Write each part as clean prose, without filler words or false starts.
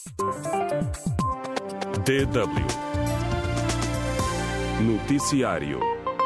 DW Noticiário.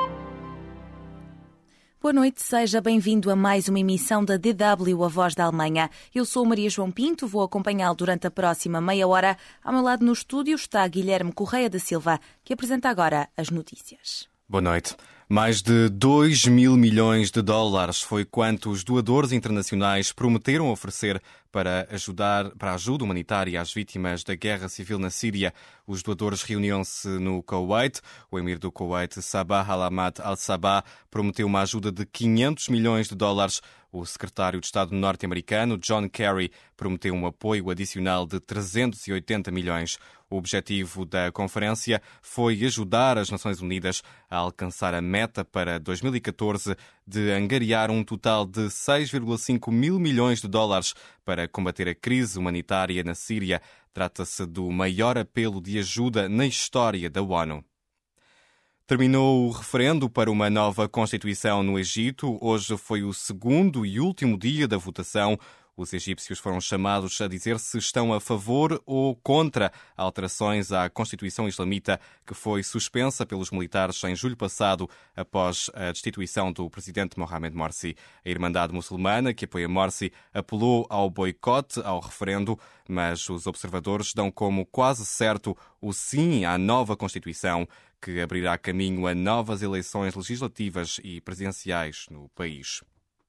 Boa noite, seja bem-vindo a mais uma emissão da DW, a Voz da Alemanha. Eu sou Maria João Pinto, vou acompanhá-lo durante a próxima meia hora. Ao meu lado no estúdio está Guilherme Correia da Silva, que apresenta agora as notícias. Boa noite. Mais de 2 mil milhões de dólares foi quanto os doadores internacionais prometeram oferecer para a ajuda humanitária às vítimas da guerra civil na Síria. Os doadores reuniam-se no Kuwait. O emir do Kuwait, Sabah Al-Ahmad Al-Sabah, prometeu uma ajuda de 500 milhões de dólares. O secretário de Estado norte-americano, John Kerry, prometeu um apoio adicional de 380 milhões. O objetivo da conferência foi ajudar as Nações Unidas a alcançar a meta para 2014 de angariar um total de 6,5 mil milhões de dólares para combater a crise humanitária na Síria. Trata-se do maior apelo de ajuda na história da ONU. Terminou o referendo para uma nova Constituição no Egito. Hoje foi o segundo e último dia da votação. Os egípcios foram chamados a dizer se estão a favor ou contra alterações à Constituição Islamita, que foi suspensa pelos militares em julho passado, após a destituição do presidente Mohamed Morsi. A Irmandade Muçulmana, que apoia Morsi, apelou ao boicote ao referendo, mas os observadores dão como quase certo o sim à nova Constituição, que abrirá caminho a novas eleições legislativas e presidenciais no país.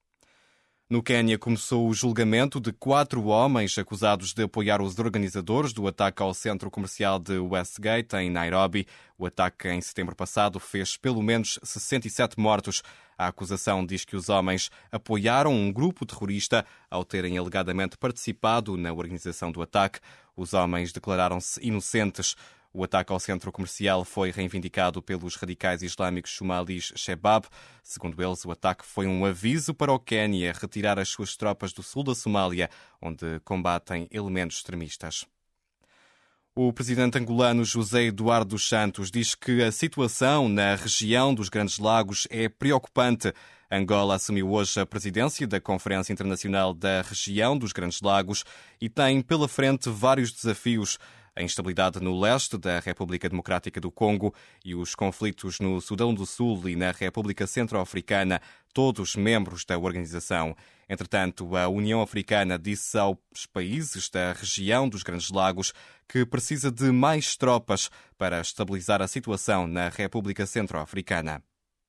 No Quênia começou o julgamento de 4 homens acusados de apoiar os organizadores do ataque ao centro comercial de Westgate, em Nairobi. O ataque em setembro passado fez pelo menos 67 mortos. A acusação diz que os homens apoiaram um grupo terrorista ao terem alegadamente participado na organização do ataque. Os homens declararam-se inocentes. O ataque ao centro comercial foi reivindicado pelos radicais islâmicos somalis Shebab. Segundo eles, o ataque foi um aviso para o Quênia retirar as suas tropas do sul da Somália, onde combatem elementos extremistas. O presidente angolano José Eduardo dos Santos diz que a situação na região dos Grandes Lagos é preocupante. Angola assumiu hoje a presidência da Conferência Internacional da Região dos Grandes Lagos e tem pela frente vários desafios. A instabilidade no leste da República Democrática do Congo e os conflitos no Sudão do Sul e na República Centro-Africana, todos membros da organização. Entretanto, a União Africana disse aos países da região dos Grandes Lagos que precisa de mais tropas para estabilizar a situação na República Centro-Africana.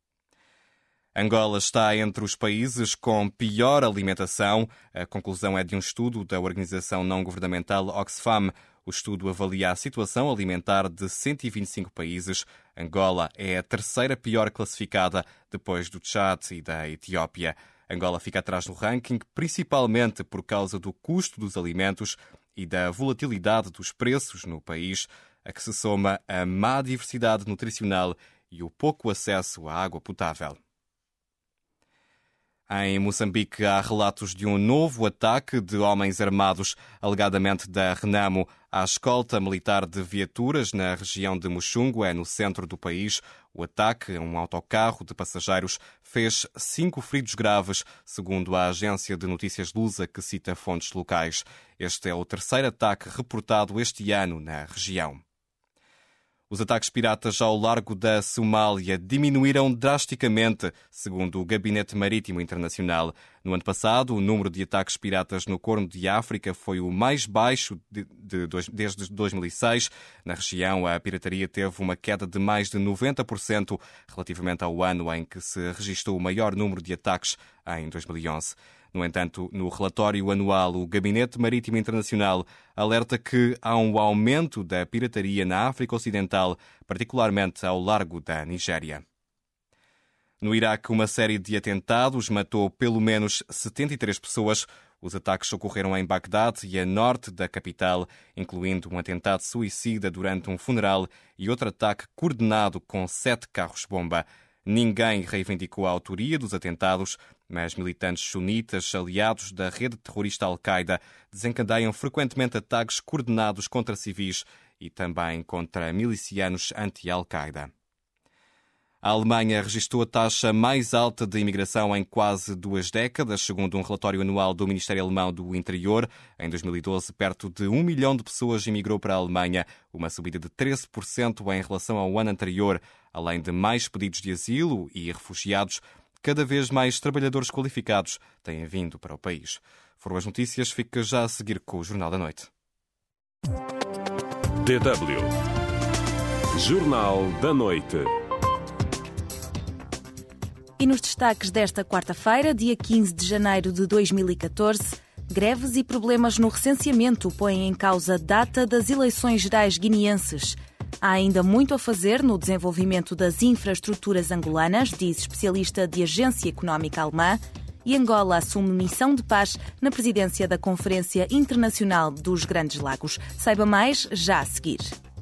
Angola está entre os países com pior alimentação. A conclusão é de um estudo da organização não-governamental Oxfam. O estudo avalia a situação alimentar de 125 países. Angola é a terceira pior classificada, depois do Tchad e da Etiópia. Angola fica atrás no ranking, principalmente por causa do custo dos alimentos e da volatilidade dos preços no país, a que se soma a má diversidade nutricional e o pouco acesso à água potável. Em Moçambique, há relatos de um novo ataque de homens armados, alegadamente da Renamo, à escolta militar de viaturas na região de Muxungue, no centro do país. O ataque a um autocarro de passageiros fez 5 feridos graves, segundo a agência de notícias Lusa, que cita fontes locais. Este é o terceiro ataque reportado este ano na região. Os ataques piratas ao largo da Somália diminuíram drasticamente, segundo o Gabinete Marítimo Internacional. No ano passado, o número de ataques piratas no Corno de África foi o mais baixo desde 2006. Na região, a pirataria teve uma queda de mais de 90% relativamente ao ano em que se registrou o maior número de ataques, em 2011. No entanto, no relatório anual, o Gabinete Marítimo Internacional alerta que há um aumento da pirataria na África Ocidental, particularmente ao largo da Nigéria. No Iraque, uma série de atentados matou pelo menos 73 pessoas. Os ataques ocorreram em Bagdade e a norte da capital, incluindo um atentado suicida durante um funeral e outro ataque coordenado com 7 carros-bomba. Ninguém reivindicou a autoria dos atentados, mas militantes sunitas aliados da rede terrorista Al-Qaeda desencadeiam frequentemente ataques coordenados contra civis e também contra milicianos anti-Al-Qaeda. A Alemanha registrou a taxa mais alta de imigração em quase 2 décadas, segundo um relatório anual do Ministério Alemão do Interior. Em 2012, perto de 1 milhão de pessoas imigrou para a Alemanha, uma subida de 13% em relação ao ano anterior. Além de mais pedidos de asilo e refugiados, cada vez mais trabalhadores qualificados têm vindo para o país. Foram as notícias, fica já a seguir com o Jornal da Noite. DW Jornal da Noite. E nos destaques desta quarta-feira, dia 15 de janeiro de 2014, greves e problemas no recenseamento põem em causa a data das eleições gerais guineenses. Há ainda muito a fazer no desenvolvimento das infraestruturas angolanas, diz especialista de Agência Económica Alemã, e Angola assume missão de paz na presidência da Conferência Internacional dos Grandes Lagos. Saiba mais já a seguir.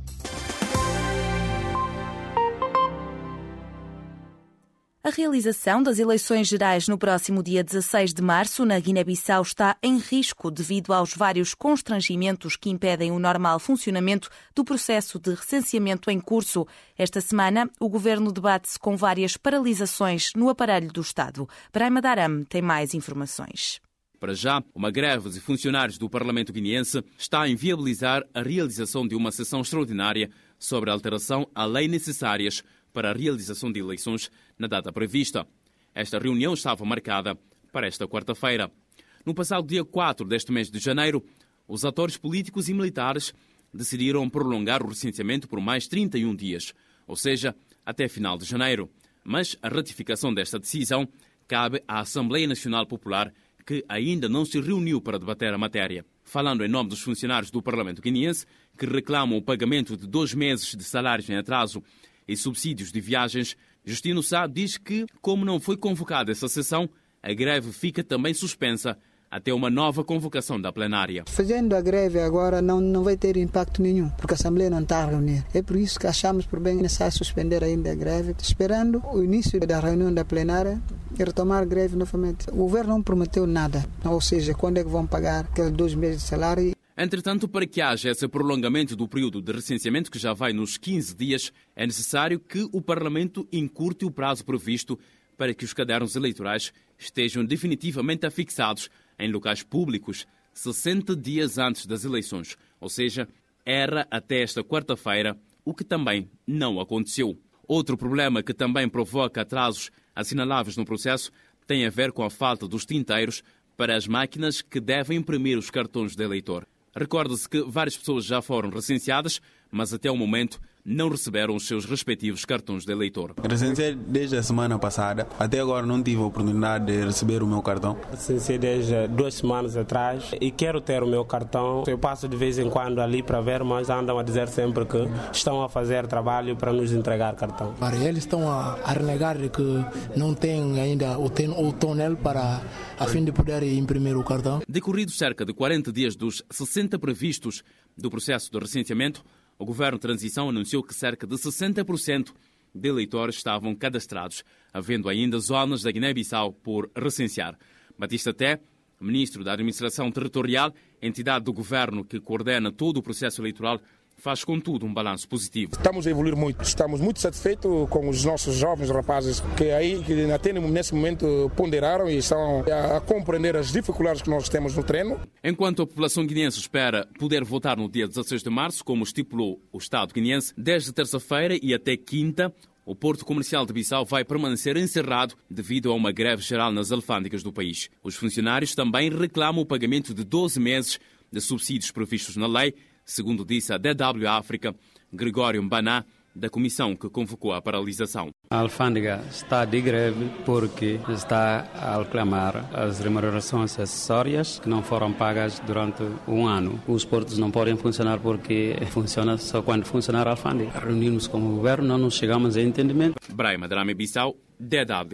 A realização das eleições gerais no próximo dia 16 de março na Guiné-Bissau está em risco devido aos vários constrangimentos que impedem o normal funcionamento do processo de recenseamento em curso. Esta semana, o governo debate-se com várias paralisações no aparelho do Estado. Braima Daram tem mais informações. Para já, uma greve de funcionários do Parlamento guineense está a inviabilizar a realização de uma sessão extraordinária sobre a alteração à lei necessárias para a realização de eleições na data prevista. Esta reunião estava marcada para esta quarta-feira. No passado dia 4 deste mês de janeiro, os atores políticos e militares decidiram prolongar o recenseamento por mais 31 dias, ou seja, até final de janeiro. Mas a ratificação desta decisão cabe à Assembleia Nacional Popular, que ainda não se reuniu para debater a matéria. Falando em nome dos funcionários do Parlamento guineense, que reclamam o pagamento de 2 meses de salários em atraso e subsídios de viagens, Justino Sá diz que, como não foi convocada essa sessão, a greve fica também suspensa até uma nova convocação da plenária. Fazendo a greve agora não vai ter impacto nenhum, porque a Assembleia não está a reunir. É por isso que achamos por bem necessário suspender ainda a greve, esperando o início da reunião da plenária e retomar a greve novamente. O governo não prometeu nada, ou seja, quando é que vão pagar aqueles 2 meses de salário. Entretanto, para que haja esse prolongamento do período de recenseamento, que já vai nos 15 dias, é necessário que o Parlamento encurte o prazo previsto para que os cadernos eleitorais estejam definitivamente afixados em locais públicos 60 dias antes das eleições. Ou seja, era até esta quarta-feira, o que também não aconteceu. Outro problema que também provoca atrasos assinaláveis no processo tem a ver com a falta dos tinteiros para as máquinas que devem imprimir os cartões de eleitor. Recorda-se que várias pessoas já foram recenseadas, mas até o momento não receberam os seus respectivos cartões de eleitor. Recenseei desde a semana passada, até agora não tive a oportunidade de receber o meu cartão. Recenseei desde 2 semanas atrás e quero ter o meu cartão. Eu passo de vez em quando ali para ver, mas andam a dizer sempre que estão a fazer trabalho para nos entregar cartão. Eles estão a renegar que não têm ainda o tonel para a fim de poder imprimir o cartão. Decorridos cerca de 40 dias dos 60 previstos do processo de recenseamento, o Governo de Transição anunciou que cerca de 60% de eleitores estavam cadastrados, havendo ainda zonas da Guiné-Bissau por recensear. Batista Té, ministro da Administração Territorial, entidade do Governo que coordena todo o processo eleitoral, faz, contudo, um balanço positivo. Estamos a evoluir muito. Estamos muito satisfeitos com os nossos jovens rapazes que até nesse momento ponderaram e estão a compreender as dificuldades que nós temos no treino. Enquanto a população guineense espera poder votar no dia 16 de março, como estipulou o Estado guineense, desde terça-feira e até quinta, o Porto Comercial de Bissau vai permanecer encerrado devido a uma greve geral nas alfândegas do país. Os funcionários também reclamam o pagamento de 12 meses de subsídios previstos na lei, segundo disse a DW África, Gregório Mbaná, da comissão que convocou a paralisação. A alfândega está de greve porque está a reclamar as remunerações acessórias que não foram pagas durante um ano. Os portos não podem funcionar porque funciona só quando funcionar a alfândega. Reunimos com o governo, não nos chegamos a entendimento. Braima Drame Bissau, DW.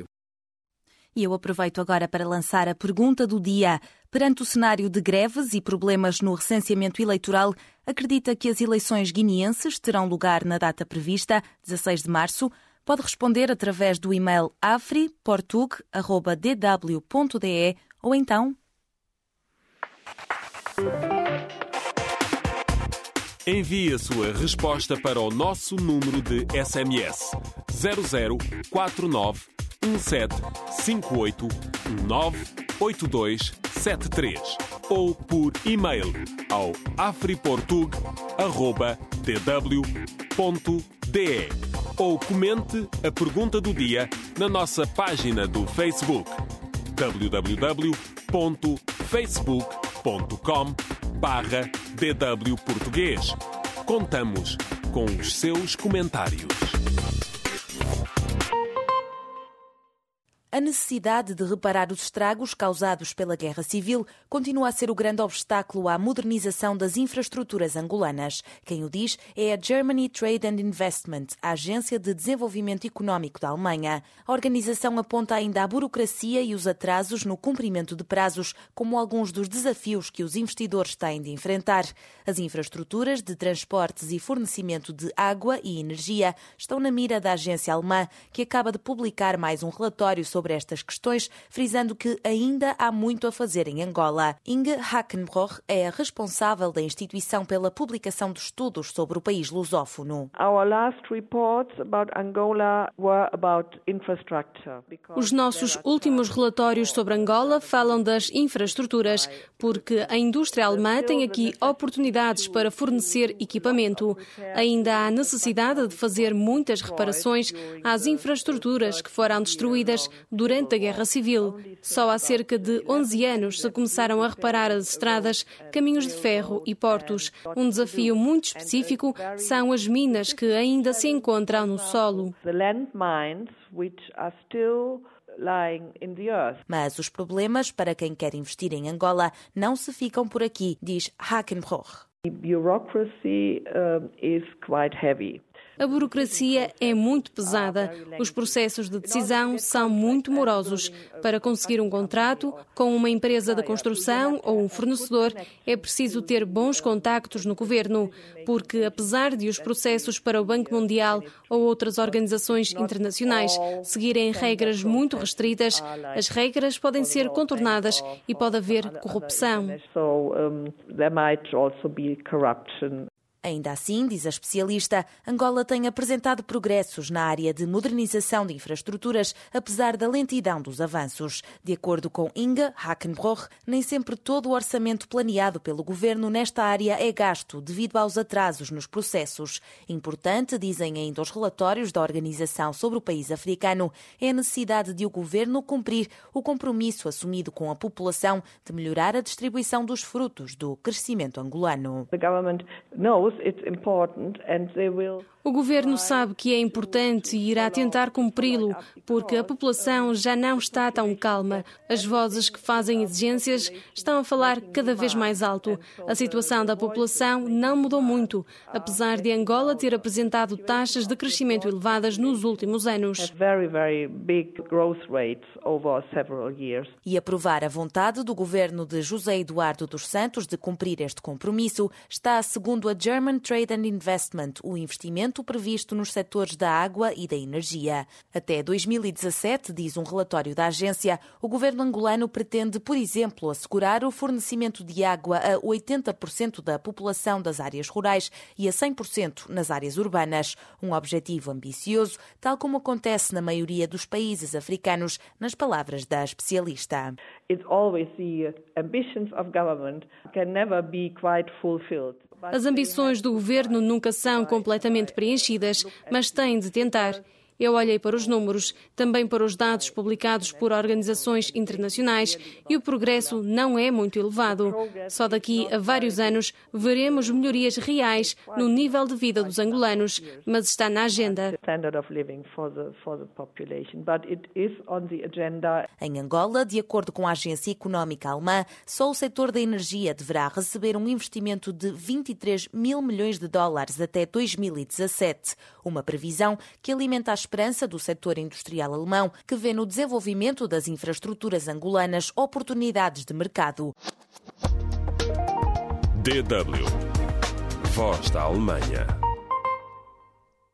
E eu aproveito agora para lançar a pergunta do dia. Perante o cenário de greves e problemas no recenseamento eleitoral, acredita que as eleições guineenses terão lugar na data prevista, 16 de março? Pode responder através do e-mail afriportug@dw.de ou então... Envie a sua resposta para o nosso número de SMS 0049 1758 198273 ou por e-mail ao afriportug@dw.de ou comente a pergunta do dia na nossa página do Facebook www.facebook.com/DW Português. Contamos com os seus comentários. A necessidade de reparar os estragos causados pela guerra civil continua a ser o grande obstáculo à modernização das infraestruturas angolanas. Quem o diz é a Germany Trade and Investment, a agência de desenvolvimento económico da Alemanha. A organização aponta ainda a burocracia e os atrasos no cumprimento de prazos como alguns dos desafios que os investidores têm de enfrentar. As infraestruturas de transportes e fornecimento de água e energia estão na mira da agência alemã, que acaba de publicar mais um relatório sobre estas questões, frisando que ainda há muito a fazer em Angola. Inge Hackenbroch é a responsável da instituição pela publicação de estudos sobre o país lusófono. Os nossos últimos relatórios sobre Angola falam das infraestruturas, porque a indústria alemã tem aqui oportunidades para fornecer equipamento. Ainda há necessidade de fazer muitas reparações às infraestruturas que foram destruídas durante a Guerra Civil. Só há cerca de 11 anos se começaram a reparar as estradas, caminhos de ferro e portos. Um desafio muito específico são as minas que ainda se encontram no solo. Mas os problemas para quem quer investir em Angola não se ficam por aqui, diz Hackenbroch. A burocracia é muito pesada. Os processos de decisão são muito morosos. Para conseguir um contrato com uma empresa de construção ou um fornecedor, é preciso ter bons contactos no governo, porque apesar de os processos para o Banco Mundial ou outras organizações internacionais seguirem regras muito restritas, as regras podem ser contornadas e pode haver corrupção. Ainda assim, diz a especialista, Angola tem apresentado progressos na área de modernização de infraestruturas, apesar da lentidão dos avanços. De acordo com Inge Hackenbroch, nem sempre todo o orçamento planeado pelo governo nesta área é gasto devido aos atrasos nos processos. Importante, dizem ainda os relatórios da Organização sobre o País Africano, é a necessidade de o governo cumprir o compromisso assumido com a população de melhorar a distribuição dos frutos do crescimento angolano. O governo sabe que é importante e irá tentar cumpri-lo, porque a população já não está tão calma. As vozes que fazem exigências estão a falar cada vez mais alto. A situação da população não mudou muito, apesar de Angola ter apresentado taxas de crescimento elevadas nos últimos anos. E aprovar a vontade do governo de José Eduardo dos Santos de cumprir este compromisso está, segundo a German Trade and Investment, o investimento previsto nos setores da água e da energia. Até 2017, diz um relatório da agência, o governo angolano pretende, por exemplo, assegurar o fornecimento de água a 80% da população das áreas rurais e a 100% nas áreas urbanas. Um objetivo ambicioso, tal como acontece na maioria dos países africanos, nas palavras da especialista. As ambições do governo nunca são completamente preenchidas, mas têm de tentar. Eu olhei para os números, também para os dados publicados por organizações internacionais e o progresso não é muito elevado. Só daqui a vários anos veremos melhorias reais no nível de vida dos angolanos, mas está na agenda. Em Angola, de acordo com a agência económica alemã, só o setor da energia deverá receber um investimento de 23 mil milhões de dólares até 2017, uma previsão que alimenta a esperança do setor industrial alemão, que vê no desenvolvimento das infraestruturas angolanas oportunidades de mercado. DW. Voz da Alemanha.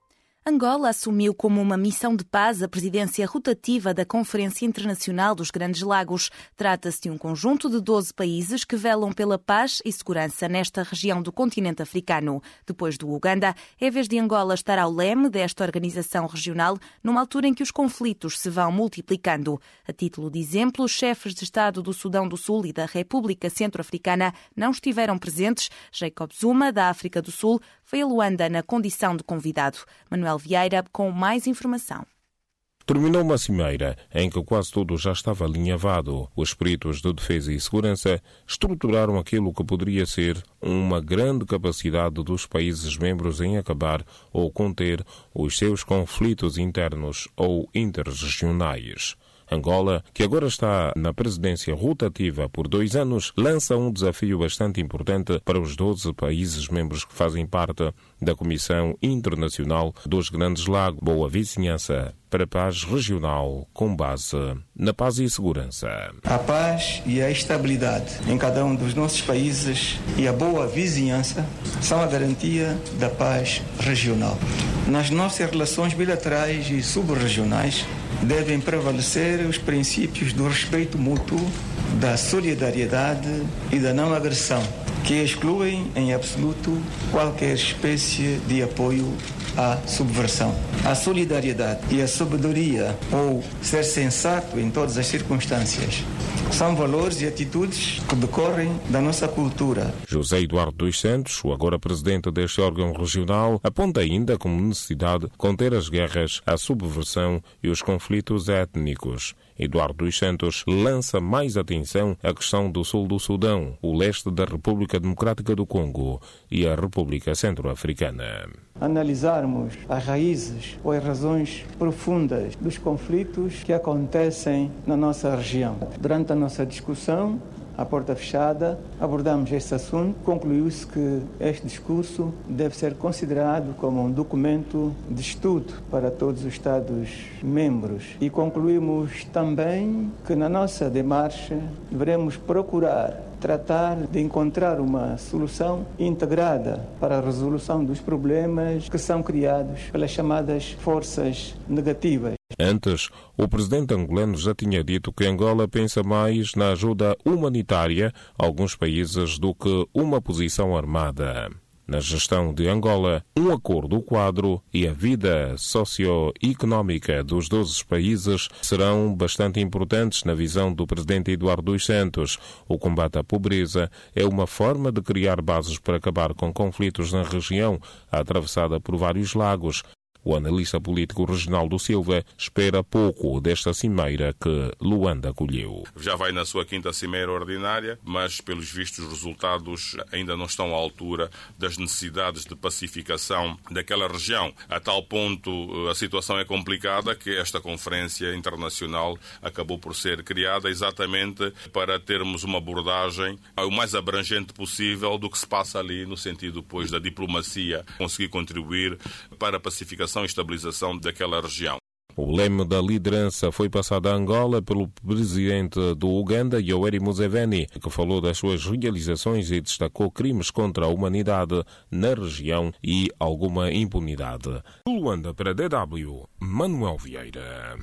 Angola assumiu como uma missão de paz a presidência rotativa da Conferência Internacional dos Grandes Lagos. Trata-se de um conjunto de 12 países que velam pela paz e segurança nesta região do continente africano. Depois do Uganda, é a vez de Angola estar ao leme desta organização regional, numa altura em que os conflitos se vão multiplicando. A título de exemplo, os chefes de Estado do Sudão do Sul e da República Centro-Africana não estiveram presentes. Jacob Zuma, da África do Sul, foi a Luanda na condição de convidado. Manuel Vieira com mais informação. Terminou uma cimeira em que quase tudo já estava alinhavado. Os peritos de defesa e segurança estruturaram aquilo que poderia ser uma grande capacidade dos países membros em acabar ou conter os seus conflitos internos ou interregionais. Angola, que agora está na presidência rotativa por 2 anos, lança um desafio bastante importante para os 12 países membros que fazem parte da Comissão Internacional dos Grandes Lagos. Boa vizinhança para a paz regional com base na paz e segurança. A paz e a estabilidade em cada um dos nossos países e a boa vizinhança são a garantia da paz regional. Nas nossas relações bilaterais e sub-regionais devem prevalecer os princípios do respeito mútuo, da solidariedade e da não agressão, que excluem em absoluto qualquer espécie de apoio à subversão. A solidariedade e a sabedoria, ou ser sensato em todas as circunstâncias, são valores e atitudes que decorrem da nossa cultura. José Eduardo dos Santos, o agora presidente deste órgão regional, aponta ainda como necessidade conter as guerras, a subversão e os conflitos étnicos. Eduardo dos Santos lança mais atenção à questão do sul do Sudão, o leste da República Democrática do Congo e a República Centro-Africana. Analisarmos as raízes ou as razões profundas dos conflitos que acontecem na nossa região. Durante a nossa discussão, à porta fechada, abordamos este assunto. Concluiu-se que este discurso deve ser considerado como um documento de estudo para todos os Estados-membros. E concluímos também que na nossa demarcha devemos procurar tratar de encontrar uma solução integrada para a resolução dos problemas que são criados pelas chamadas forças negativas. Antes, o presidente angolano já tinha dito que Angola pensa mais na ajuda humanitária a alguns países do que uma posição armada. Na gestão de Angola, um acordo quadro e a vida socioeconómica dos 12 países serão bastante importantes na visão do presidente Eduardo dos Santos. O combate à pobreza é uma forma de criar bases para acabar com conflitos na região, atravessada por vários lagos. O analista político Reginaldo Silva espera pouco desta cimeira que Luanda acolheu. Já vai na sua 5ª cimeira ordinária, mas pelos vistos os resultados ainda não estão à altura das necessidades de pacificação daquela região. A tal ponto a situação é complicada que esta conferência internacional acabou por ser criada exatamente para termos uma abordagem o mais abrangente possível do que se passa ali no sentido, pois, da diplomacia, conseguir contribuir para a pacificação e estabilização daquela região. O leme da liderança foi passado a Angola pelo presidente do Uganda, Yoweri Museveni, que falou das suas realizações e destacou crimes contra a humanidade na região e alguma impunidade. Luanda para a DW, Manuel Vieira.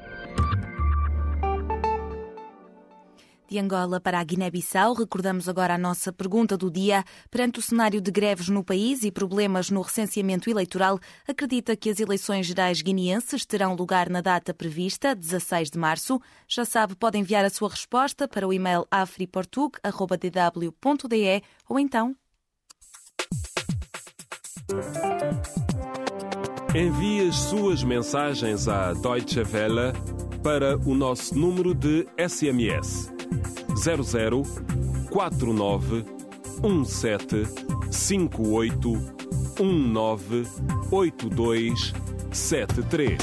De Angola para a Guiné-Bissau, recordamos agora a nossa pergunta do dia. Perante o cenário de greves no país e problemas no recenseamento eleitoral, acredita que as eleições gerais guineenses terão lugar na data prevista, 16 de março? Já sabe, pode enviar a sua resposta para o e-mail afriportug@dw.de ou então... Envie as suas mensagens à Deutsche Welle para o nosso número de SMS 0049 17 58 19 82 73.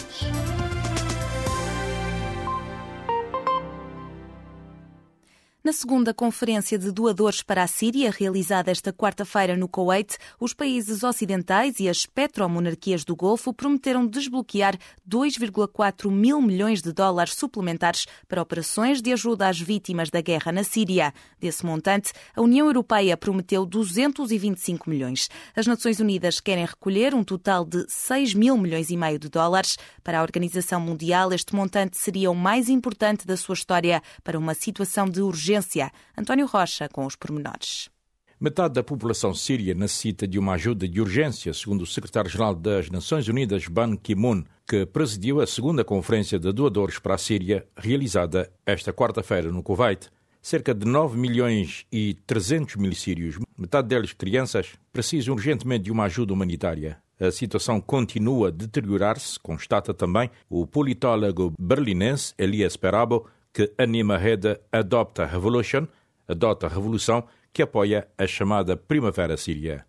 Na segunda conferência de doadores para a Síria, realizada esta quarta-feira no Kuwait, os países ocidentais e as petromonarquias do Golfo prometeram desbloquear 2,4 mil milhões de dólares suplementares para operações de ajuda às vítimas da guerra na Síria. Desse montante, a União Europeia prometeu 225 milhões. As Nações Unidas querem recolher um total de 6 mil milhões e meio de dólares. Para a Organização Mundial, este montante seria o mais importante da sua história para uma situação de urgência. António Rocha, com os pormenores. Metade da população síria necessita de uma ajuda de urgência, segundo o secretário-geral das Nações Unidas, Ban Ki-moon, que presidiu a segunda conferência de doadores para a Síria, realizada esta quarta-feira no Kuwait. Cerca de 9 milhões e 300 mil sírios, metade deles crianças, precisam urgentemente de uma ajuda humanitária. A situação continua a deteriorar-se, constata também o politólogo berlinense Elias Perabo, que anima a rede Adopta Revolution, Adota Revolução, que apoia a chamada Primavera Síria.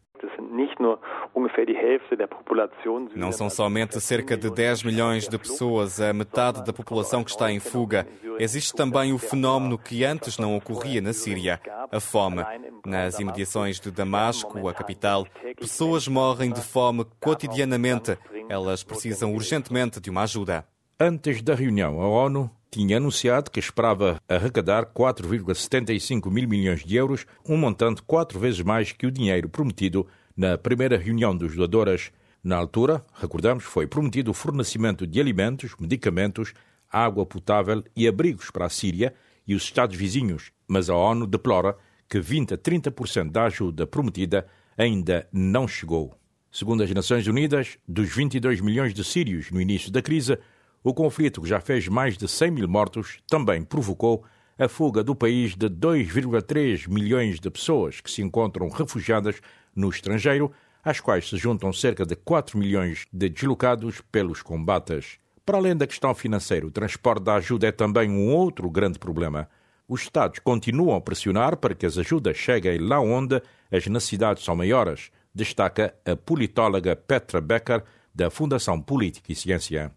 Não são somente cerca de 10 milhões de pessoas, a metade da população que está em fuga. Existe também o fenómeno que antes não ocorria na Síria, a fome. Nas imediações de Damasco, a capital, pessoas morrem de fome cotidianamente. Elas precisam urgentemente de uma ajuda. Antes da reunião, a ONU tinha anunciado que esperava arrecadar 4,75 mil milhões de euros, um montante 4 vezes mais que o dinheiro prometido na primeira reunião dos doadores. Na altura, recordamos, foi prometido o fornecimento de alimentos, medicamentos, água potável e abrigos para a Síria e os Estados vizinhos, mas a ONU deplora que 20 a 30% da ajuda prometida ainda não chegou. Segundo as Nações Unidas, dos 22 milhões de sírios no início da crise, o conflito, que já fez mais de 100 mil mortos, também provocou a fuga do país de 2,3 milhões de pessoas que se encontram refugiadas no estrangeiro, às quais se juntam cerca de 4 milhões de deslocados pelos combates. Para além da questão financeira, o transporte da ajuda é também um outro grande problema. Os Estados continuam a pressionar para que as ajudas cheguem lá onde as necessidades são maiores, destaca a politóloga Petra Becker, da Fundação Política e Ciência.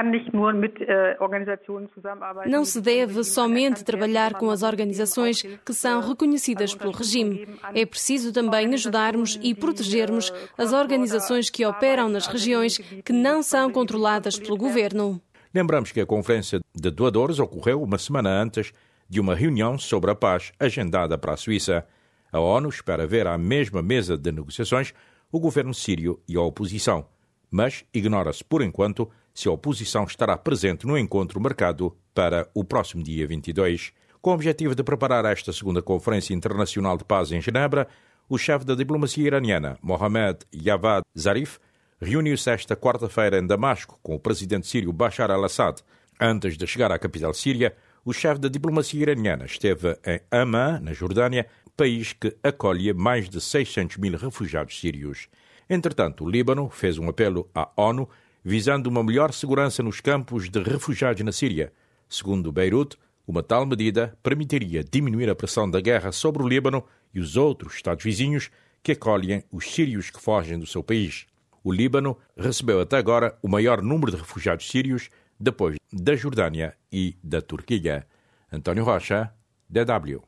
Não se deve somente trabalhar com as organizações que são reconhecidas pelo regime. É preciso também ajudarmos e protegermos as organizações que operam nas regiões que não são controladas pelo governo. Lembramos que a conferência de doadores ocorreu uma semana antes de uma reunião sobre a paz agendada para a Suíça. A ONU espera ver à mesma mesa de negociações o governo sírio e a oposição, mas ignora-se, por enquanto, se a oposição estará presente no encontro marcado para o próximo dia 22. Com o objetivo de preparar esta segunda Conferência Internacional de Paz em Genebra, o chefe da diplomacia iraniana, Mohammad Javad Zarif, reuniu-se esta quarta-feira em Damasco com o presidente sírio Bashar al-Assad. Antes de chegar à capital síria, o chefe da diplomacia iraniana esteve em Amman, na Jordânia, país que acolhe mais de 600 mil refugiados sírios. Entretanto, o Líbano fez um apelo à ONU visando uma melhor segurança nos campos de refugiados na Síria. Segundo Beirute, uma tal medida permitiria diminuir a pressão da guerra sobre o Líbano e os outros Estados vizinhos que acolhem os sírios que fogem do seu país. O Líbano recebeu até agora o maior número de refugiados sírios depois da Jordânia e da Turquia. António Rocha, DW.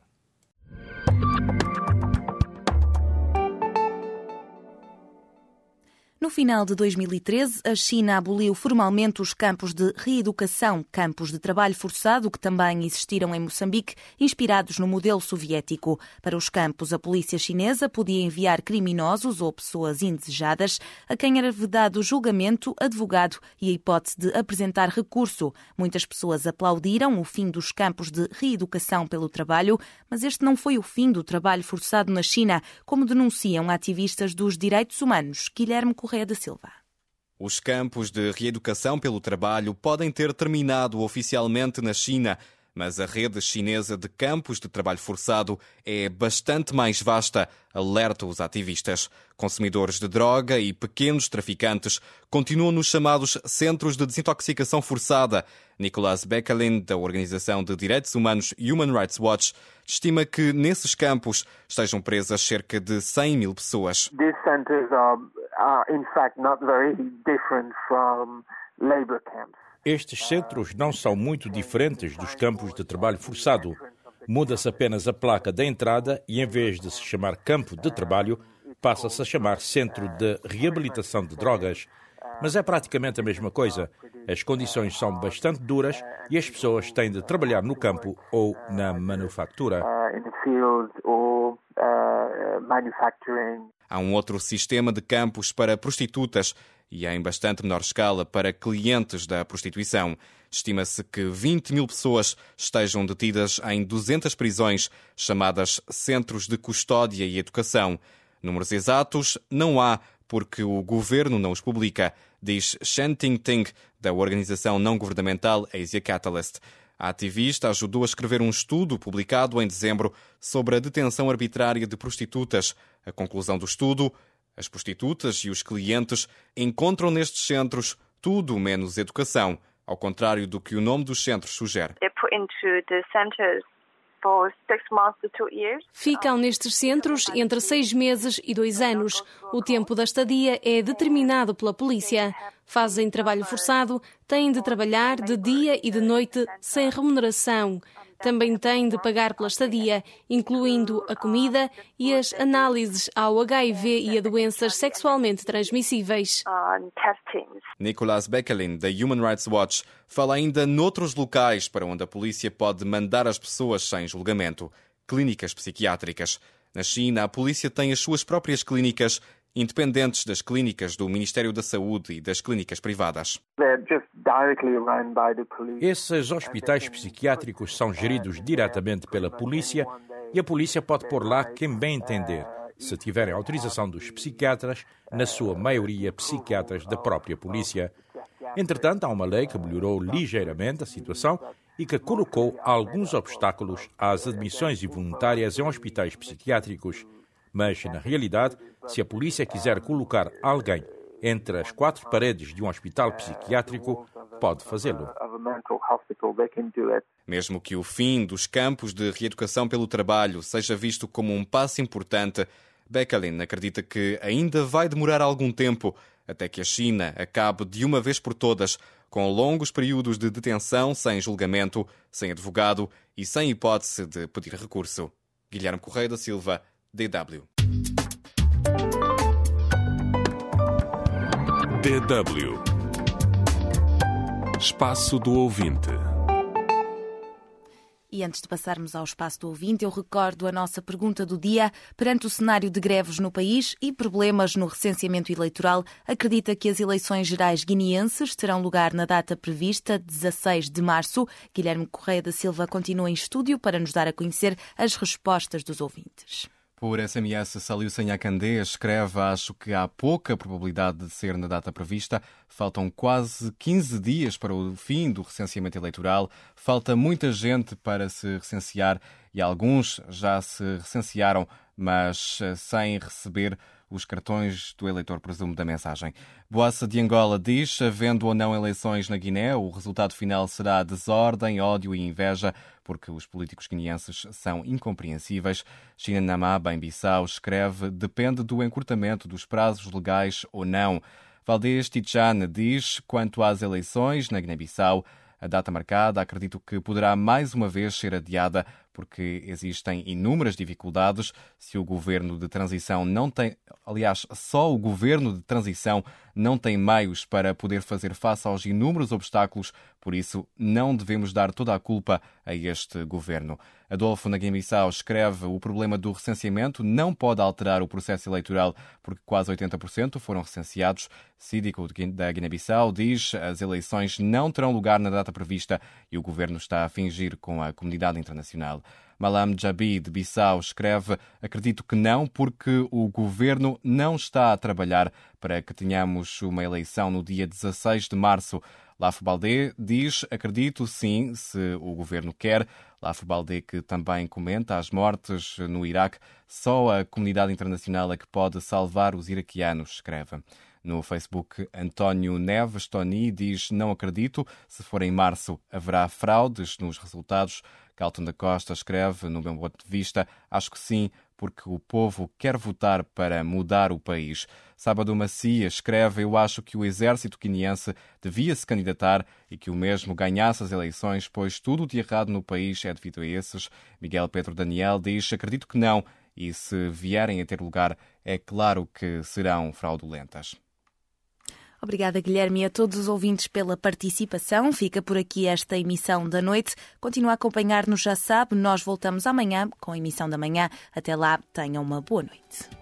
No final de 2013, a China aboliu formalmente os campos de reeducação, campos de trabalho forçado que também existiram em Moçambique, inspirados no modelo soviético. Para os campos, a polícia chinesa podia enviar criminosos ou pessoas indesejadas a quem era vedado julgamento, advogado e a hipótese de apresentar recurso. Muitas pessoas aplaudiram o fim dos campos de reeducação pelo trabalho, mas este não foi o fim do trabalho forçado na China, como denunciam ativistas dos direitos humanos. Guilherme Correia da Silva. Os campos de reeducação pelo trabalho podem ter terminado oficialmente na China, mas a rede chinesa de campos de trabalho forçado é bastante mais vasta, alertam os ativistas. Consumidores de droga e pequenos traficantes continuam nos chamados centros de desintoxicação forçada. Nicolas Beckelin, da Organização de Direitos Humanos Human Rights Watch, estima que nesses campos estejam presas cerca de 100 mil pessoas. These centers are in fact not very different from labor camps. Estes centros não são muito diferentes dos campos de trabalho forçado. Muda-se apenas a placa da entrada e, em vez de se chamar campo de trabalho, passa-se a chamar Centro de Reabilitação de Drogas. Mas é praticamente a mesma coisa. As condições são bastante duras e as pessoas têm de trabalhar no campo ou na manufatura. Há um outro sistema de campos para prostitutas e em bastante menor escala para clientes da prostituição. Estima-se que 20 mil pessoas estejam detidas em 200 prisões, chamadas Centros de Custódia e Educação. Números exatos não há, porque o governo não os publica, diz Shen Tingting, da organização não-governamental Asia Catalyst. A ativista ajudou a escrever um estudo publicado em dezembro sobre a detenção arbitrária de prostitutas. A conclusão do estudo: as prostitutas e os clientes encontram nestes centros tudo menos educação, ao contrário do que o nome dos centros sugere. Ficam nestes centros entre 6 meses e 2 anos. O tempo da estadia é determinado pela polícia. Fazem trabalho forçado, têm de trabalhar de dia e de noite sem remuneração. Também têm de pagar pela estadia, incluindo a comida e as análises ao HIV e a doenças sexualmente transmissíveis. Nicolas Beckelin, da Human Rights Watch, fala ainda noutros locais para onde a polícia pode mandar as pessoas sem julgamento. Clínicas psiquiátricas. Na China, a polícia tem as suas próprias clínicas, independentes das clínicas do Ministério da Saúde e das clínicas privadas. Esses hospitais psiquiátricos são geridos diretamente pela polícia e a polícia pode pôr lá quem bem entender, se tiverem autorização dos psiquiatras, na sua maioria psiquiatras da própria polícia. Entretanto, há uma lei que melhorou ligeiramente a situação e que colocou alguns obstáculos às admissões involuntárias em hospitais psiquiátricos. Mas, na realidade, se a polícia quiser colocar alguém entre as 4 paredes de um hospital psiquiátrico, pode fazê-lo. Mesmo que o fim dos campos de reeducação pelo trabalho seja visto como um passo importante, Beckelin acredita que ainda vai demorar algum tempo até que a China acabe de uma vez por todas com longos períodos de detenção sem julgamento, sem advogado e sem hipótese de pedir recurso. Guilherme Correia da Silva, DW. DW. Espaço do Ouvinte. E antes de passarmos ao espaço do ouvinte, eu recordo a nossa pergunta do dia. Perante o cenário de greves no país e problemas no recenseamento eleitoral, acredita que as eleições gerais guineenses terão lugar na data prevista, 16 de março? Guilherme Correia da Silva continua em estúdio para nos dar a conhecer as respostas dos ouvintes. Por SMS, Saliu Sanhacandé escreve: acho que há pouca probabilidade de ser na data prevista. Faltam quase 15 dias para o fim do recenseamento eleitoral. Falta muita gente para se recensear e alguns já se recensearam, mas sem receber os cartões do eleitor, presumo, da mensagem. Boassa de Angola diz: havendo ou não eleições na Guiné, o resultado final será desordem, ódio e inveja, porque os políticos guineenses são incompreensíveis. China Namaba, em Bissau, escreve: depende do encurtamento dos prazos legais ou não. Valdez Tichan diz: quanto às eleições na Guiné-Bissau, a data marcada acredito que poderá mais uma vez ser adiada, porque existem inúmeras dificuldades. Se o governo de transição não tem... Aliás, só o governo de transição não tem meios para poder fazer face aos inúmeros obstáculos, por isso não devemos dar toda a culpa a este governo. Adolfo, na Guiné-Bissau, escreve: o problema do recenseamento não pode alterar o processo eleitoral, porque quase 80% foram recenseados. Sídico da Guiné-Bissau diz: as eleições não terão lugar na data prevista e o governo está a fingir com a comunidade internacional. Malam Jabi, de Bissau, escreve: acredito que não, porque o governo não está a trabalhar para que tenhamos uma eleição no dia 16 de março. Lafo Baldé diz: acredito sim, se o governo quer. Lafo Baldé, que também comenta as mortes no Iraque: só a comunidade internacional é que pode salvar os iraquianos, escreve. No Facebook, António Neves Toni diz: não acredito, se for em março haverá fraudes nos resultados. Calton da Costa escreve: no meu ponto de vista, acho que sim, porque o povo quer votar para mudar o país. Sábado Macia escreve: eu acho que o exército guineense devia se candidatar e que o mesmo ganhasse as eleições, pois tudo de errado no país é devido a esses. Miguel Pedro Daniel diz: acredito que não, e se vierem a ter lugar, é claro que serão fraudulentas. Obrigada, Guilherme, e a todos os ouvintes pela participação. Fica por aqui esta emissão da noite. Continua a acompanhar-nos, já sabe. Nós voltamos amanhã com a emissão da manhã. Até lá, tenham uma boa noite.